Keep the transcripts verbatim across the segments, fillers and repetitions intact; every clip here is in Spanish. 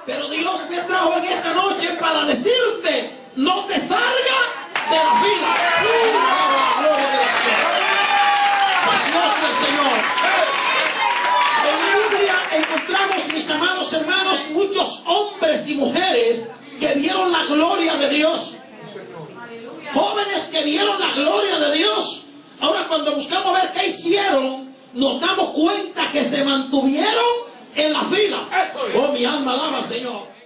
Pero Dios me trajo en esta noche para decirte, no te salga de la fila. ¡Uh! Gloria del cielo. Precioso del Señor. En la Biblia encontramos, mis amados hermanos, muchos hombres y mujeres que vieron la gloria de Dios. Jóvenes que vieron la gloria de Dios. Ahora, cuando buscamos ver qué hicieron, nos damos cuenta que se mantuvieron en la fila. Oh, mi alma alaba al Señor.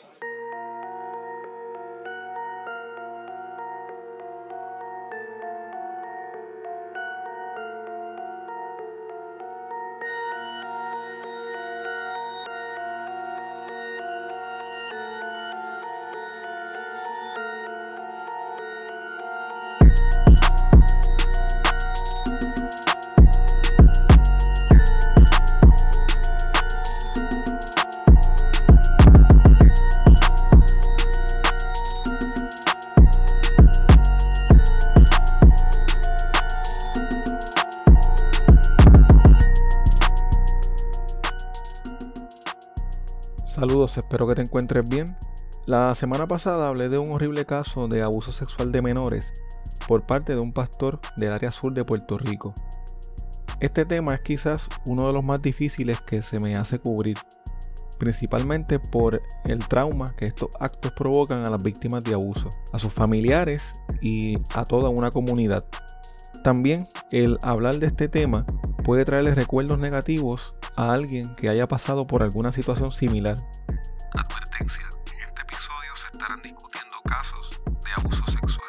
Saludos, espero que te encuentres bien. La semana pasada hablé de un horrible caso de abuso sexual de menores por parte de un pastor del área sur de Puerto Rico. Este tema es quizás uno de los más difíciles que se me hace cubrir, principalmente por el trauma que estos actos provocan a las víctimas de abuso, a sus familiares y a toda una comunidad. También el hablar de este tema puede traerles recuerdos negativos a alguien que haya pasado por alguna situación similar. Advertencia: en este episodio se estarán discutiendo casos de abuso sexual.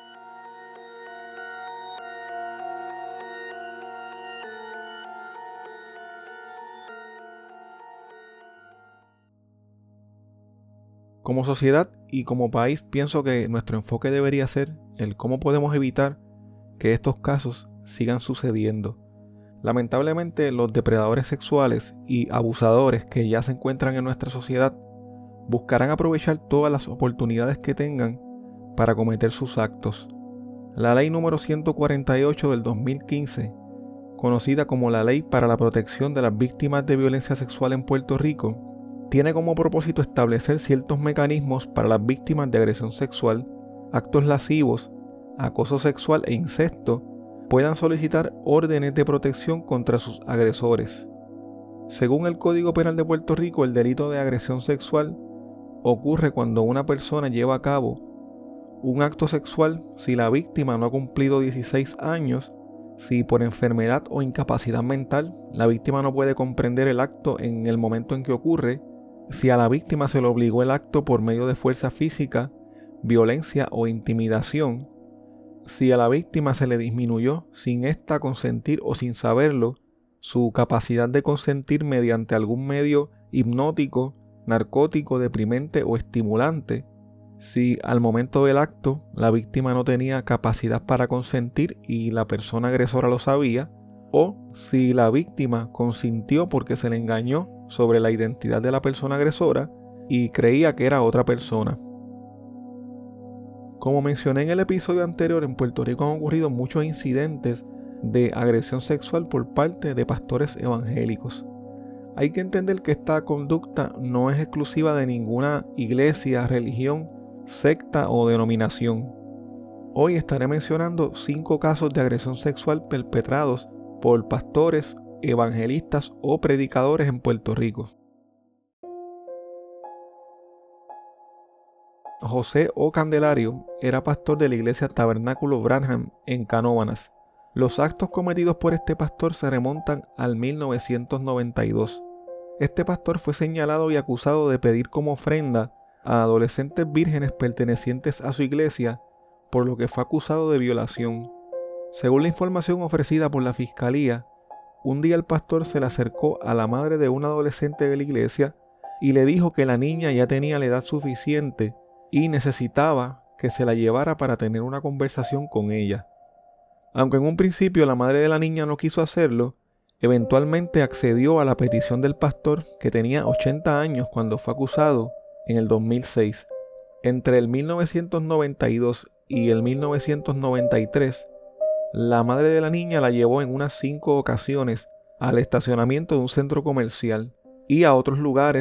Como sociedad y como país, pienso que nuestro enfoque debería ser el cómo podemos evitar que estos casos sigan sucediendo. Lamentablemente, los depredadores sexuales y abusadores que ya se encuentran en nuestra sociedad buscarán aprovechar todas las oportunidades que tengan para cometer sus actos. La ley número ciento cuarenta y ocho del dos mil quince, conocida como la Ley para la Protección de las Víctimas de Violencia Sexual en Puerto Rico, tiene como propósito establecer ciertos mecanismos para las víctimas de agresión sexual, actos lascivos, acoso sexual e incesto puedan solicitar órdenes de protección contra sus agresores. Según el Código Penal de Puerto Rico, el delito de agresión sexual ocurre cuando una persona lleva a cabo un acto sexual si la víctima no ha cumplido dieciséis años, si por enfermedad o incapacidad mental la víctima no puede comprender el acto en el momento en que ocurre, si a la víctima se le obligó el acto por medio de fuerza física, violencia o intimidación, si a la víctima se le disminuyó sin ésta consentir o sin saberlo su capacidad de consentir mediante algún medio hipnótico, narcótico, deprimente o estimulante, si al momento del acto la víctima no tenía capacidad para consentir y la persona agresora lo sabía, o si la víctima consintió porque se le engañó sobre la identidad de la persona agresora y creía que era otra persona. Como mencioné en el episodio anterior, en Puerto Rico han ocurrido muchos incidentes de agresión sexual por parte de pastores evangélicos. Hay que entender que esta conducta no es exclusiva de ninguna iglesia, religión, secta o denominación. Hoy estaré mencionando cinco casos de agresión sexual perpetrados por pastores, evangelistas o predicadores en Puerto Rico. José O. Candelario era pastor de la iglesia Tabernáculo Branham en Canóvanas. Los actos cometidos por este pastor se remontan al mil novecientos noventa y dos. Este pastor fue señalado y acusado de pedir como ofrenda a adolescentes vírgenes pertenecientes a su iglesia, por lo que fue acusado de violación. Según la información ofrecida por la fiscalía, un día el pastor se le acercó a la madre de un adolescente de la iglesia y le dijo que la niña ya tenía la edad suficiente y necesitaba que se la llevara para tener una conversación con ella. Aunque en un principio la madre de la niña no quiso hacerlo, eventualmente accedió a la petición del pastor, que tenía ochenta años cuando fue acusado en el dos mil seis. Entre el mil novecientos noventa y dos y el mil novecientos noventa y tres, la madre de la niña la llevó en unas cinco ocasiones al estacionamiento de un centro comercial y a otros lugares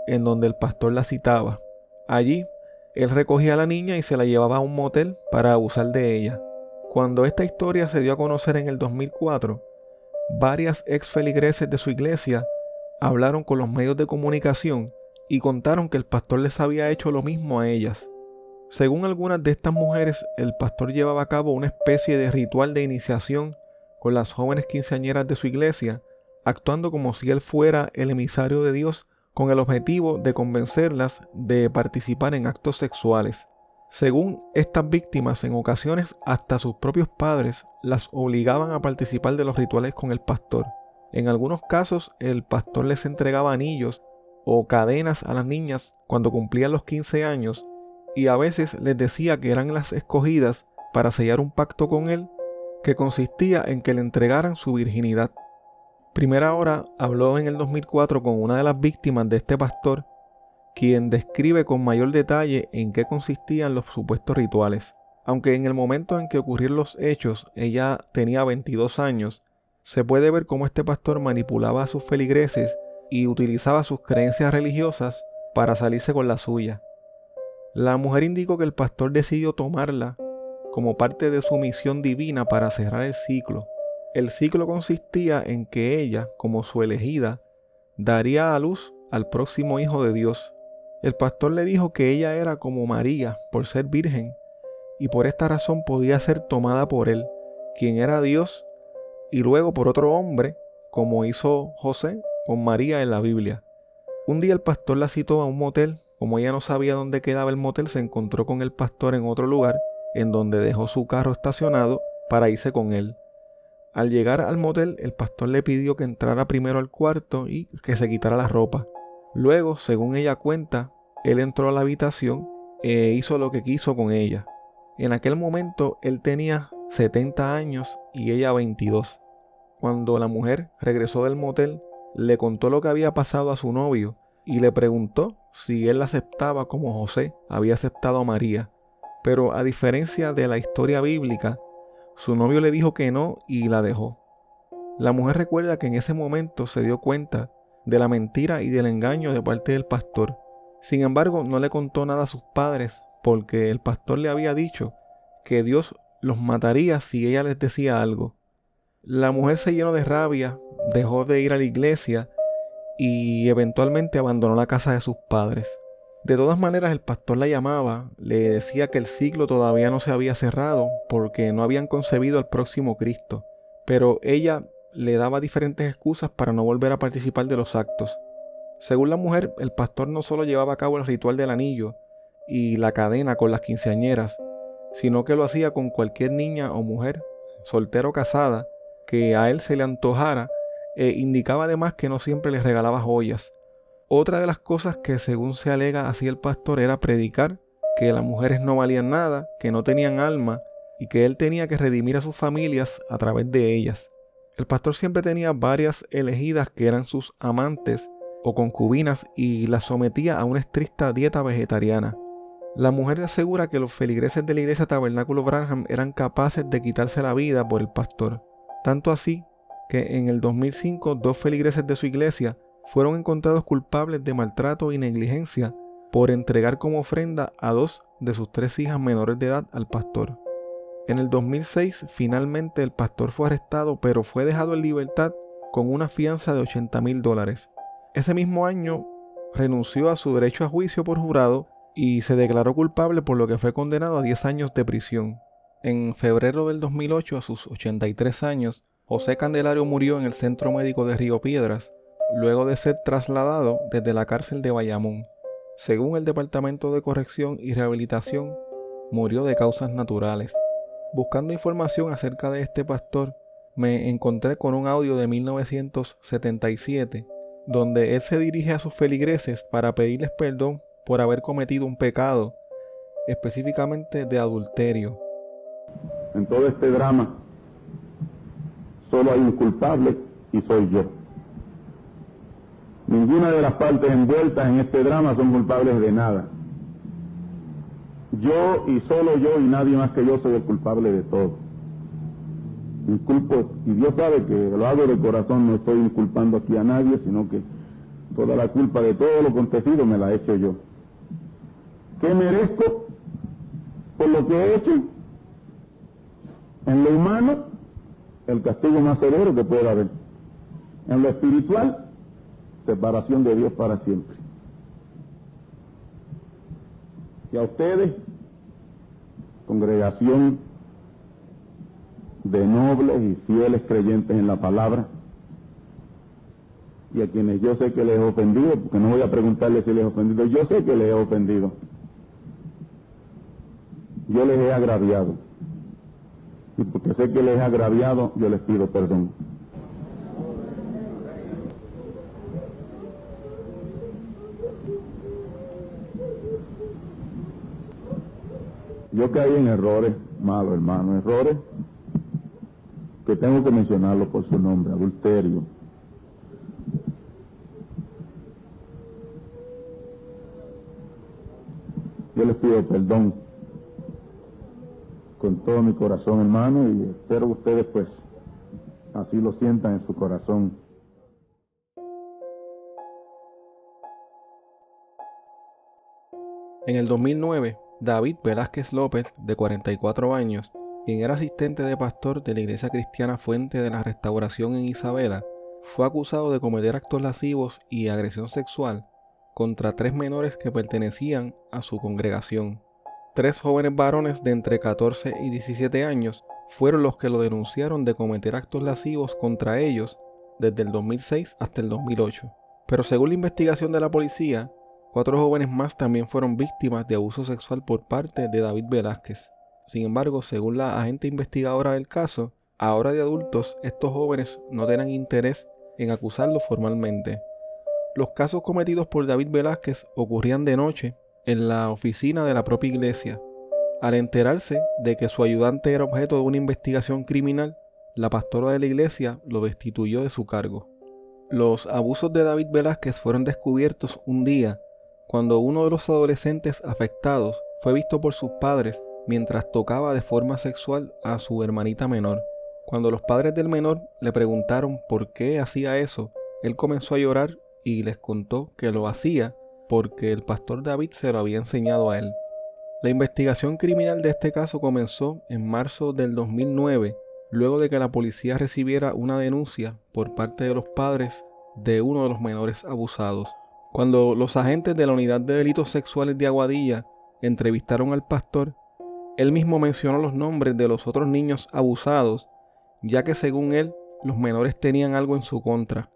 en donde el pastor la citaba. Allí, él recogía a la niña y se la llevaba a un motel para abusar de ella. Cuando esta historia se dio a conocer en el dos mil cuatro, varias ex feligreses de su iglesia hablaron con los medios de comunicación y contaron que el pastor les había hecho lo mismo a ellas. Según algunas de estas mujeres, el pastor llevaba a cabo una especie de ritual de iniciación con las jóvenes quinceañeras de su iglesia, actuando como si él fuera el emisario de Dios con el objetivo de convencerlas de participar en actos sexuales. Según estas víctimas, en ocasiones hasta sus propios padres las obligaban a participar de los rituales con el pastor. En algunos casos, el pastor les entregaba anillos o cadenas a las niñas cuando cumplían los quince años, y a veces les decía que eran las escogidas para sellar un pacto con él que consistía en que le entregaran su virginidad. Primera Hora habló en el dos mil cuatro con una de las víctimas de este pastor, quien describe con mayor detalle en qué consistían los supuestos rituales. Aunque en el momento en que ocurrieron los hechos ella tenía veintidós años, se puede ver cómo este pastor manipulaba a sus feligreses y utilizaba sus creencias religiosas para salirse con la suya. La mujer indicó que el pastor decidió tomarla como parte de su misión divina para cerrar el ciclo. El ciclo consistía en que ella, como su elegida, daría a luz al próximo hijo de Dios. El pastor le dijo que ella era como María por ser virgen y por esta razón podía ser tomada por él, quien era Dios, y luego por otro hombre, como hizo José con María en la Biblia. Un día el pastor la citó a un motel. Como ella no sabía dónde quedaba el motel, se encontró con el pastor en otro lugar, en donde dejó su carro estacionado para irse con él. Al llegar al motel, el pastor le pidió que entrara primero al cuarto y que se quitara la ropa. Luego, según ella cuenta, él entró a la habitación e hizo lo que quiso con ella. En aquel momento, él tenía setenta años y ella veintidós. Cuando la mujer regresó del motel, le contó lo que había pasado a su novio y le preguntó si él la aceptaba como José había aceptado a María. Pero a diferencia de la historia bíblica, su novio le dijo que no y la dejó. La mujer recuerda que en ese momento se dio cuenta de la mentira y del engaño de parte del pastor. Sin embargo, no le contó nada a sus padres porque el pastor le había dicho que Dios los mataría si ella les decía algo. La mujer se llenó de rabia, dejó de ir a la iglesia y eventualmente abandonó la casa de sus padres. De todas maneras, el pastor la llamaba, le decía que el ciclo todavía no se había cerrado porque no habían concebido al próximo Cristo, pero ella le daba diferentes excusas para no volver a participar de los actos. Según la mujer, el pastor no solo llevaba a cabo el ritual del anillo y la cadena con las quinceañeras, sino que lo hacía con cualquier niña o mujer, soltera o casada, que a él se le antojara, e indicaba además que no siempre les regalaba joyas. Otra de las cosas que según se alega hacía el pastor era predicar que las mujeres no valían nada, que no tenían alma y que él tenía que redimir a sus familias a través de ellas. El pastor siempre tenía varias elegidas que eran sus amantes o concubinas y las sometía a una estricta dieta vegetariana. La mujer asegura que los feligreses de la iglesia Tabernáculo Branham eran capaces de quitarse la vida por el pastor. Tanto así que en el dos mil cinco dos feligreses de su iglesia fueron encontrados culpables de maltrato y negligencia por entregar como ofrenda a dos de sus tres hijas menores de edad al pastor. En el dos mil seis, finalmente el pastor fue arrestado, pero fue dejado en libertad con una fianza de ochenta mil dólares. Ese mismo año renunció a su derecho a juicio por jurado y se declaró culpable, por lo que fue condenado a diez años de prisión. En febrero del dos mil ocho, a sus ochenta y tres años, José Candelario murió en el Centro Médico de Río Piedras, luego de ser trasladado desde la cárcel de Bayamón. Según el Departamento de Corrección y Rehabilitación, murió de causas naturales. Buscando información acerca de este pastor, me encontré con un audio de mil novecientos setenta y siete, donde él se dirige a sus feligreses para pedirles perdón por haber cometido un pecado, específicamente de adulterio. En todo este drama, solo hay un culpable y soy yo. Ninguna de las partes envueltas en este drama son culpables de nada. Yo y solo yo y nadie más que yo soy el culpable de todo. Inculpo, y Dios sabe que lo hago de corazón, no estoy inculpando aquí a nadie, sino que toda la culpa de todo lo acontecido me la he hecho yo. ¿Qué merezco por lo que he hecho? En lo humano, el castigo más severo que pueda haber. En lo espiritual, separación de Dios para siempre. Y a ustedes, congregación de nobles y fieles creyentes en la palabra, y a quienes yo sé que les he ofendido, porque no voy a preguntarles si les he ofendido, yo sé que les he ofendido. Yo les he agraviado. Y porque sé que les he agraviado, yo les pido perdón. Yo caí en errores malos, hermano, errores que tengo que mencionarlo por su nombre: adulterio, yo les pido perdón con todo mi corazón, hermano, y espero que ustedes pues así lo sientan en su corazón. En el dos mil nueve, David Velázquez López, de cuarenta y cuatro años, quien era asistente de pastor de la Iglesia Cristiana Fuente de la Restauración en Isabela, fue acusado de cometer actos lascivos y agresión sexual contra tres menores que pertenecían a su congregación. Tres jóvenes varones de entre catorce y diecisiete años fueron los que lo denunciaron de cometer actos lascivos contra ellos desde el dos mil seis hasta el dos mil ocho. Pero según la investigación de la policía, cuatro jóvenes más también fueron víctimas de abuso sexual por parte de David Velázquez. Sin embargo, según la agente investigadora del caso, ahora de adultos, estos jóvenes no tenían interés en acusarlo formalmente. Los casos cometidos por David Velázquez ocurrían de noche en la oficina de la propia iglesia. Al enterarse de que su ayudante era objeto de una investigación criminal, la pastora de la iglesia lo destituyó de su cargo. Los abusos de David Velázquez fueron descubiertos un día cuando uno de los adolescentes afectados fue visto por sus padres mientras tocaba de forma sexual a su hermanita menor. Cuando los padres del menor le preguntaron por qué hacía eso, él comenzó a llorar y les contó que lo hacía porque el pastor David se lo había enseñado a él. La investigación criminal de este caso comenzó en marzo del dos mil nueve, luego de que la policía recibiera una denuncia por parte de los padres de uno de los menores abusados. Cuando los agentes de la Unidad de Delitos Sexuales de Aguadilla entrevistaron al pastor, él mismo mencionó los nombres de los otros niños abusados, ya que según él, los menores tenían algo en su contra.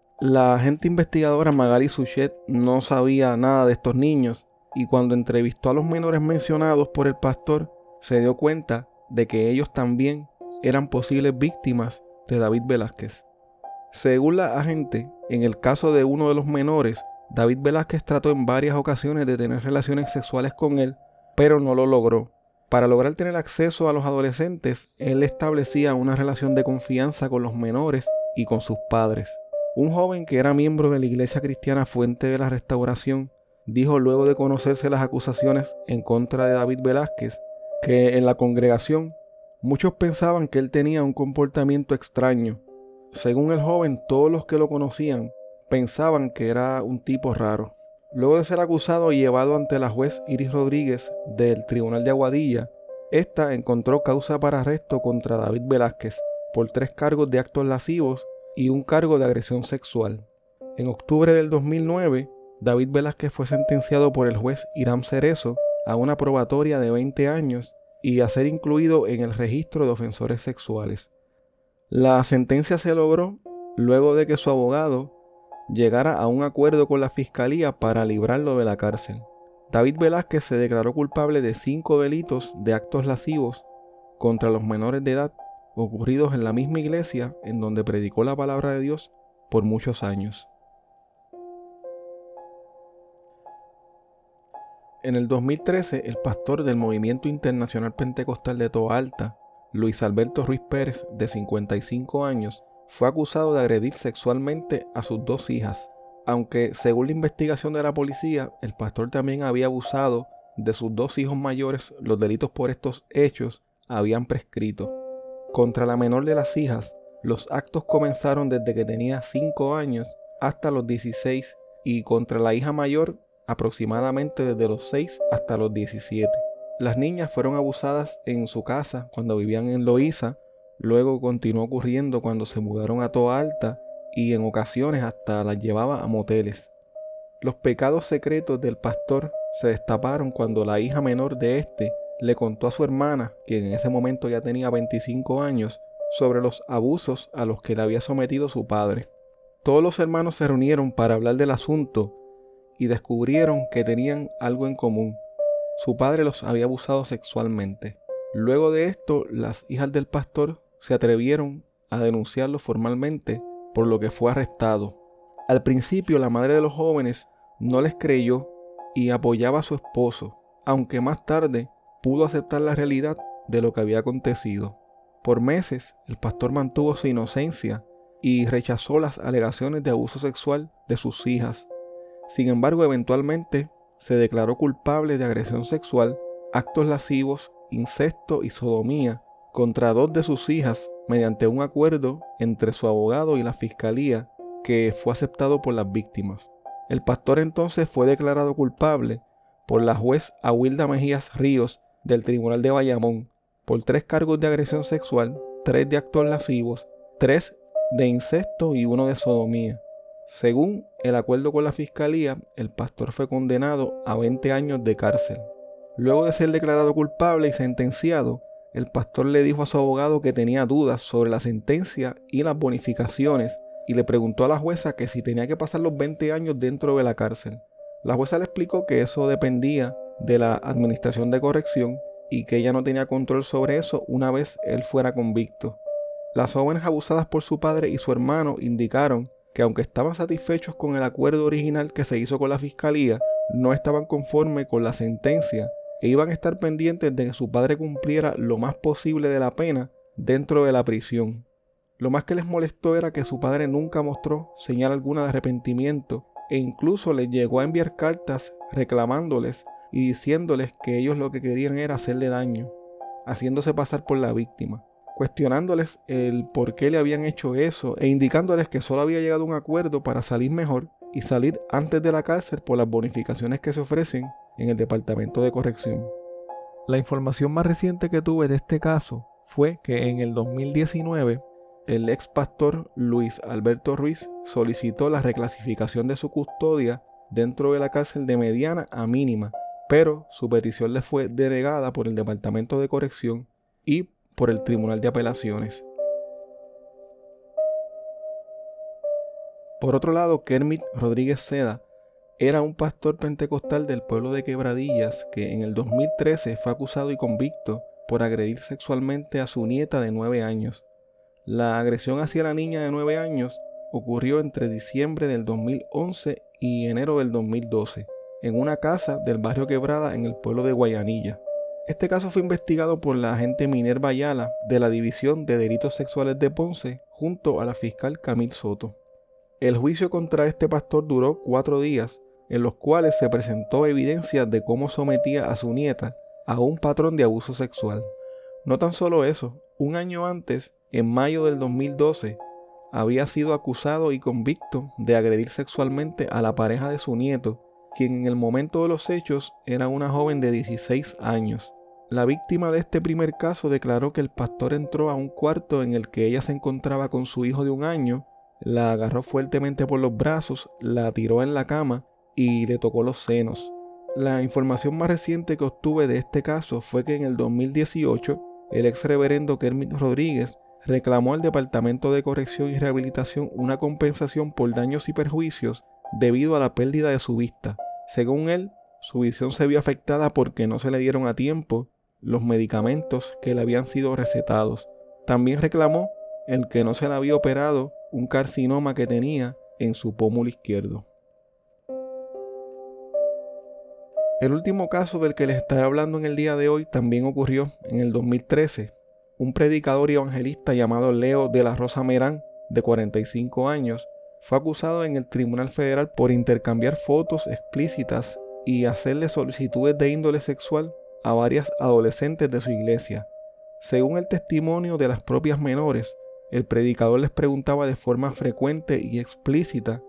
La agente investigadora Magali Suchet no sabía nada de estos niños, y cuando entrevistó a los menores mencionados por el pastor, se dio cuenta de que ellos también eran posibles víctimas de David Velázquez. Según la agente, en el caso de uno de los menores, David Velázquez trató en varias ocasiones de tener relaciones sexuales con él, pero no lo logró. Para lograr tener acceso a los adolescentes, él establecía una relación de confianza con los menores y con sus padres. Un joven que era miembro de la Iglesia Cristiana Fuente de la Restauración dijo, luego de conocerse las acusaciones en contra de David Velázquez, que en la congregación muchos pensaban que él tenía un comportamiento extraño. Según el joven, todos los que lo conocían pensaban que era un tipo raro. Luego de ser acusado y llevado ante la juez Iris Rodríguez del Tribunal de Aguadilla, esta encontró causa para arresto contra David Velázquez por tres cargos de actos lascivos y un cargo de agresión sexual. En octubre del dos mil nueve, David Velázquez fue sentenciado por el juez Hiram Cerezo a una probatoria de veinte años y a ser incluido en el registro de ofensores sexuales. La sentencia se logró luego de que su abogado llegara a un acuerdo con la fiscalía para librarlo de la cárcel. David Velázquez se declaró culpable de cinco delitos de actos lascivos contra los menores de edad ocurridos en la misma iglesia en donde predicó la palabra de Dios por muchos años. En el dos mil trece, el pastor del Movimiento Internacional Pentecostal de Toa Alta, Luis Alberto Ruiz Pérez, de cincuenta y cinco años, fue acusado de agredir sexualmente a sus dos hijas, aunque según la investigación de la policía, el pastor también había abusado de sus dos hijos mayores. Los delitos por estos hechos habían prescrito. Contra la menor de las hijas, los actos comenzaron desde que tenía cinco años hasta los dieciséis, y contra la hija mayor aproximadamente desde los seis hasta los diecisiete. Las niñas fueron abusadas en su casa cuando vivían en Loíza, luego continuó ocurriendo cuando se mudaron a Toa Alta y en ocasiones hasta las llevaba a moteles. Los pecados secretos del pastor se destaparon cuando la hija menor de este le contó a su hermana, quien en ese momento ya tenía veinticinco años, sobre los abusos a los que le había sometido su padre. Todos los hermanos se reunieron para hablar del asunto y descubrieron que tenían algo en común. Su padre los había abusado sexualmente. Luego de esto, las hijas del pastor se atrevieron a denunciarlo formalmente, por lo que fue arrestado. Al principio, la madre de los jóvenes no les creyó y apoyaba a su esposo, aunque más tarde pudo aceptar la realidad de lo que había acontecido. Por meses, el pastor mantuvo su inocencia y rechazó las alegaciones de abuso sexual de sus hijas. Sin embargo, eventualmente se declaró culpable de agresión sexual, actos lascivos, incesto y sodomía contra dos de sus hijas mediante un acuerdo entre su abogado y la fiscalía que fue aceptado por las víctimas. El pastor entonces fue declarado culpable por la juez Awilda Mejías Ríos del Tribunal de Bayamón por tres cargos de agresión sexual, tres de actos lascivos, tres de incesto y uno de sodomía. Según el acuerdo con la fiscalía, el pastor fue condenado a veinte años de cárcel. Luego de ser declarado culpable y sentenciado, el pastor le dijo a su abogado que tenía dudas sobre la sentencia y las bonificaciones y le preguntó a la jueza que si tenía que pasar los veinte años dentro de la cárcel. La jueza le explicó que eso dependía de la administración de corrección y que ella no tenía control sobre eso una vez él fuera convicto. Las jóvenes abusadas por su padre y su hermano indicaron que aunque estaban satisfechos con el acuerdo original que se hizo con la fiscalía, no estaban conformes con la sentencia e iban a estar pendientes de que su padre cumpliera lo más posible de la pena dentro de la prisión. Lo más que les molestó era que su padre nunca mostró señal alguna de arrepentimiento e incluso les llegó a enviar cartas reclamándoles y diciéndoles que ellos lo que querían era hacerle daño, haciéndose pasar por la víctima, cuestionándoles el por qué le habían hecho eso e indicándoles que solo había llegado a un acuerdo para salir mejor y salir antes de la cárcel por las bonificaciones que se ofrecen en el Departamento de Corrección. La información más reciente que tuve de este caso fue que en el dos mil diecinueve el ex pastor Luis Alberto Ruiz solicitó la reclasificación de su custodia dentro de la cárcel de mediana a mínima, pero su petición le fue denegada por el Departamento de Corrección y por el Tribunal de Apelaciones. Por otro lado, Kermit Rodríguez Seda era un pastor pentecostal del pueblo de Quebradillas que en el dos mil trece fue acusado y convicto por agredir sexualmente a su nieta de nueve años. La agresión hacia la niña de nueve años ocurrió entre diciembre del dos mil once y enero del dos mil doce en una casa del barrio Quebrada en el pueblo de Guayanilla. Este caso fue investigado por la agente Minerva Ayala de la División de Delitos Sexuales de Ponce junto a la fiscal Camil Soto. El juicio contra este pastor duró cuatro días, en los cuales se presentó evidencia de cómo sometía a su nieta a un patrón de abuso sexual. No tan solo eso, un año antes, en mayo del dos mil doce, había sido acusado y convicto de agredir sexualmente a la pareja de su nieto, quien en el momento de los hechos era una joven de dieciséis años. La víctima de este primer caso declaró que el pastor entró a un cuarto en el que ella se encontraba con su hijo de un año, la agarró fuertemente por los brazos, la tiró en la cama y le tocó los senos. La información más reciente que obtuve de este caso fue que en el dos mil dieciocho, el ex reverendo Kermit Rodríguez reclamó al Departamento de Corrección y Rehabilitación una compensación por daños y perjuicios debido a la pérdida de su vista. Según él, su visión se vio afectada porque no se le dieron a tiempo los medicamentos que le habían sido recetados. También reclamó el que no se le había operado un carcinoma que tenía en su pómulo izquierdo. El último caso del que les estaré hablando en el día de hoy también ocurrió en el dos mil trece. Un predicador y evangelista llamado Leo de la Rosa Merán, de cuarenta y cinco años, fue acusado en el Tribunal Federal por intercambiar fotos explícitas y hacerle solicitudes de índole sexual a varias adolescentes de su iglesia. Según el testimonio de las propias menores, el predicador les preguntaba de forma frecuente y explícita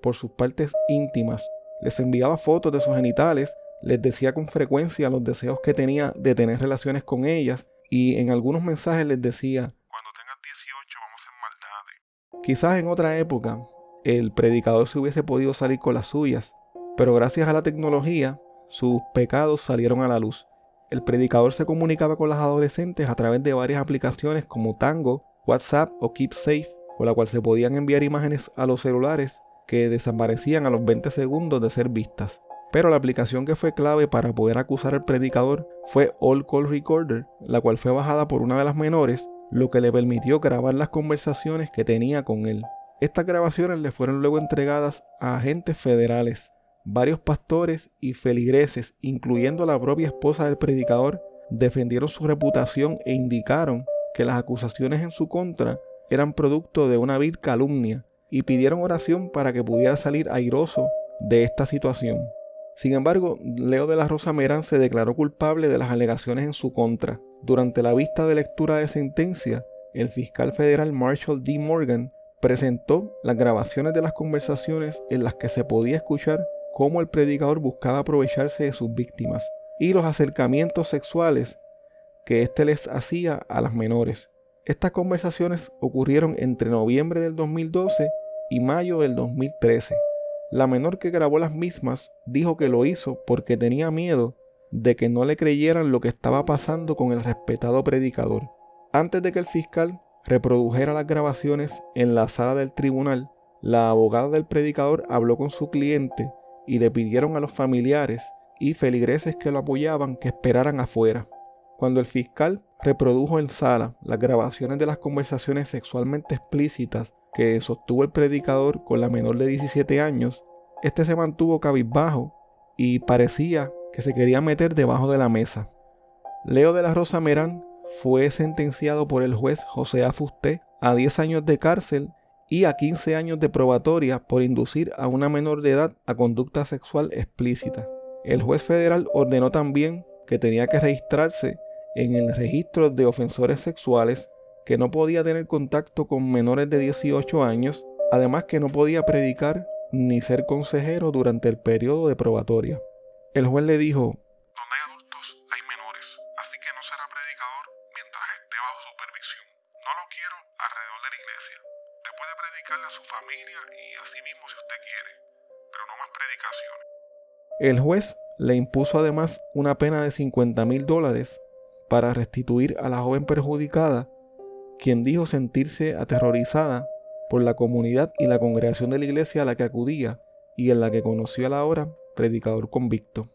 por sus partes íntimas, les enviaba fotos de sus genitales, les decía con frecuencia los deseos que tenía de tener relaciones con ellas y en algunos mensajes les decía: cuando tengas dieciocho vamos a hacer maldades. Quizás en otra época el predicador se hubiese podido salir con las suyas, pero gracias a la tecnología sus pecados salieron a la luz. El predicador se comunicaba con las adolescentes a través de varias aplicaciones como Tango, WhatsApp o KeepSafe, con la cual se podían enviar imágenes a los celulares que desaparecían a los veinte segundos de ser vistas. Pero la aplicación que fue clave para poder acusar al predicador fue All Call Recorder, la cual fue bajada por una de las menores, lo que le permitió grabar las conversaciones que tenía con él. Estas grabaciones le fueron luego entregadas a agentes federales. Varios pastores y feligreses, incluyendo la propia esposa del predicador, defendieron su reputación e indicaron que las acusaciones en su contra eran producto de una vil calumnia y pidieron oración para que pudiera salir airoso de esta situación. Sin embargo, Leo de la Rosa Merán se declaró culpable de las alegaciones en su contra. Durante la vista de lectura de sentencia, el fiscal federal Marshall D. Morgan presentó las grabaciones de las conversaciones en las que se podía escuchar cómo el predicador buscaba aprovecharse de sus víctimas y los acercamientos sexuales que éste les hacía a las menores. Estas conversaciones ocurrieron entre noviembre del dos mil doce y mayo del dos mil trece. La menor que grabó las mismas dijo que lo hizo porque tenía miedo de que no le creyeran lo que estaba pasando con el respetado predicador. Antes de que el fiscal reprodujera las grabaciones en la sala del tribunal, la abogada del predicador habló con su cliente y le pidieron a los familiares y feligreses que lo apoyaban que esperaran afuera. Cuando el fiscal reprodujo en sala las grabaciones de las conversaciones sexualmente explícitas que sostuvo el predicador con la menor de diecisiete años, este se mantuvo cabizbajo y parecía que se quería meter debajo de la mesa. Leo de la Rosa Merán fue sentenciado por el juez José A. Fusté a diez años de cárcel y a quince años de probatoria por inducir a una menor de edad a conducta sexual explícita. El juez federal ordenó también que tenía que registrarse en el registro de ofensores sexuales, que no podía tener contacto con menores de dieciocho años, además que no podía predicar ni ser consejero durante el periodo de probatoria. El juez le dijo: donde hay adultos hay menores, así que no será predicador mientras esté bajo supervisión. No lo quiero alrededor de la iglesia. Usted puede predicarle a su familia y a sí mismo si usted quiere, pero no más predicaciones. El juez le impuso además una pena de cincuenta mil dólares para restituir a la joven perjudicada, quien dijo sentirse aterrorizada por la comunidad y la congregación de la iglesia a la que acudía y en la que conoció al ahora predicador convicto.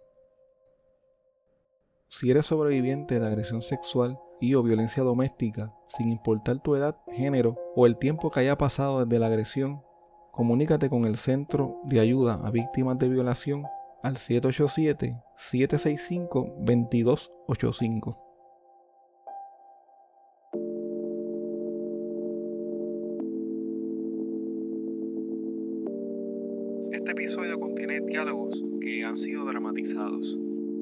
Si eres sobreviviente de agresión sexual y o violencia doméstica, sin importar tu edad, género o el tiempo que haya pasado desde la agresión, comunícate con el Centro de Ayuda a Víctimas de Violación al siete ocho siete, siete seis cinco, dos dos ocho cinco. Este episodio contiene diálogos que han sido dramatizados.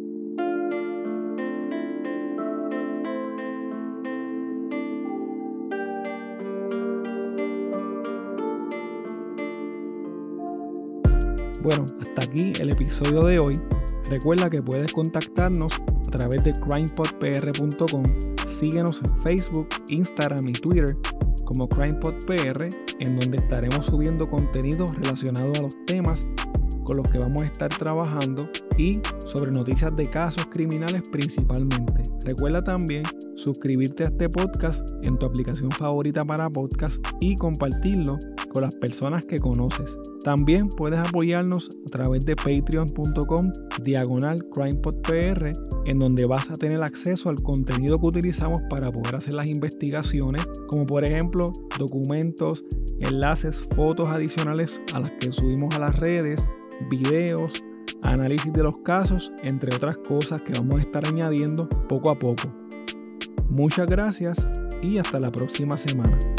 Bueno, hasta aquí el episodio de hoy. Recuerda que puedes contactarnos a través de crime pod p r punto com. Síguenos en Facebook, Instagram y Twitter como CrimePodPR, en donde estaremos subiendo contenido relacionado a los temas con los que vamos a estar trabajando y sobre noticias de casos criminales principalmente. Recuerda también suscribirte a este podcast en tu aplicación favorita para podcast y compartirlo con las personas que conoces. También puedes apoyarnos a través de patreon punto com diagonal CrimePodPR, en donde vas a tener acceso al contenido que utilizamos para poder hacer las investigaciones, como por ejemplo documentos, enlaces, fotos adicionales a las que subimos a las redes, videos, análisis de los casos, entre otras cosas que vamos a estar añadiendo poco a poco. Muchas gracias y hasta la próxima semana.